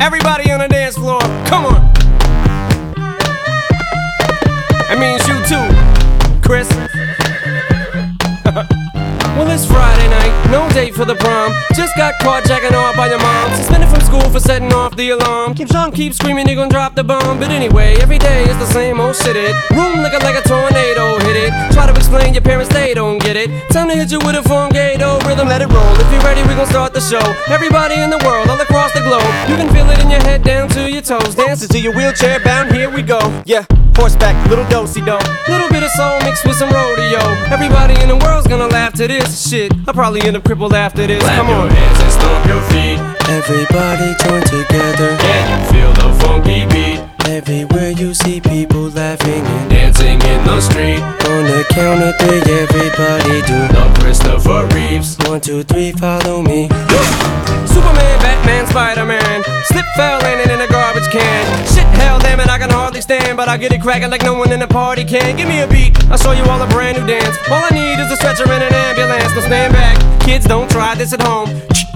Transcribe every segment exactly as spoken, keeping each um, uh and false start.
Everybody on the dance floor, come on. That means you too, Chris. Well, it's Friday night, no date for the prom. Just got caught jacking off by your mom. Suspended from school for setting off the alarm. Keep on keep screaming you're gonna drop the bomb. But anyway, every day is the same old shit. It room looking like a tornado hit it. Try to explain your parents, they don't get it. Time to hit you with a Fongado rhythm, let it roll. If you're ready, we gon' start the show. Everybody in the world, all across the globe, you can feel it in your head down to your toes. Dance to your wheelchair bound, here we go. Yeah, horseback, little do-si-do. Little bit of soul mixed with some rodeo. Everybody in the world's gonna laugh to this shit. I'll probably end up crippled after this. Clap Come your on. hands and stomp your feet. Everybody join together. Can you feel the funky beat? Everywhere you see people laughing and Dancing in the street. on the count of three, everybody do The Christopher Reeves. one, two, three, follow me. Superman, Batman, Spider-Man. Slip fell landing in a garbage can. Shit, hell damn it, I can hardly stand, but I get it cracking like no one in the party can. Give me a beat, I'll show you all a brand new dance. All I need is a stretcher and an ambulance. Now stand back, kids, don't try this at home.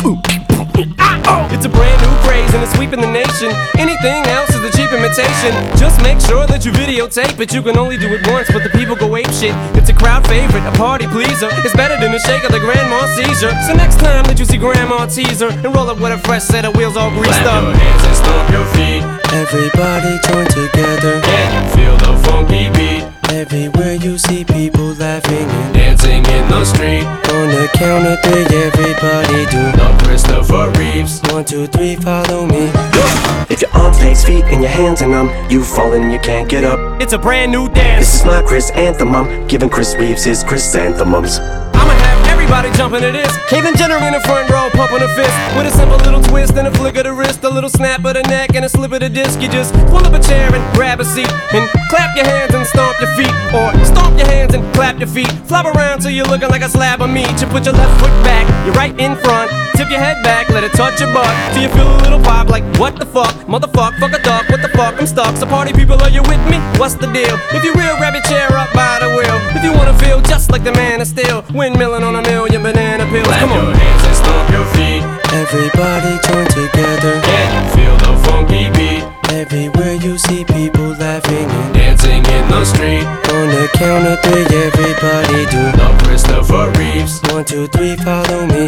It's a brand new craze and it's sweeping the nation. Anything else is a cheap imitation. Just make sure that you videotape it. You can only do it once, but the people go ape shit. It's a crowd favorite, a party pleaser. It's better than the shake of the grandma Caesar. So next time that you see grandma tease her, and roll up with a fresh set of wheels all greased Clap up. your hands and stomp your feet. Everybody join together. Can you feel the funky beat? Everywhere you see people laughing and Dancing in the street. on the count of three, everybody do The Christopher Reeves. one, two, three, follow me. If your arms, legs, feet, and your hands are numb, you've fallen, you can't get up. It's a brand new This dance. is my Chris Anthem, I'm giving Chris Reeves his chrysanthemums. I'ma have everybody jumping to this. Caitlyn Jenner in the front row, pumping a fist with a simple little twist and a flick of the wrist, a little snap of the neck and a slip of the disc. You just pull up a chair and grab a seat and clap your hands and stomp your feet, or stomp your hands and clap your feet. Flop around till you're looking like a slab of meat. You put your left foot back, you're right in front. Tip your head back, let it touch your butt till you feel a little pop like what the fuck, motherfuck, fuck a duck, what the fuck, I'm stuck. So party people, are you with me? What's the deal? If you're real, grab your chair up by the wheel. If you wanna feel just like the man of steel, windmilling on a million banana pills. Clap Come your on. hands and stomp your feet. Everybody join together. Can you feel the funky beat? Everywhere you see people laughing and Dancing in the street. on the count of three, everybody do The Christopher Reeves. one, two, three, follow me.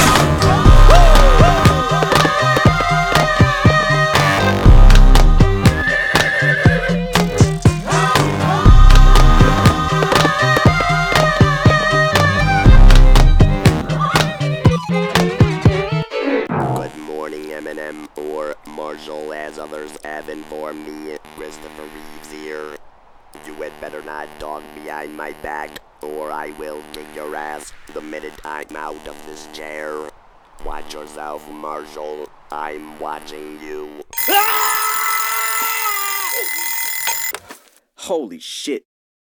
Good morning, Eminem, or Marshall, as others have informed me. Christopher Reeves here. You had better not talk behind my back, or I will kick your ass the minute I'm out of this chair. Watch yourself, Marshall. I'm watching you. Holy shit.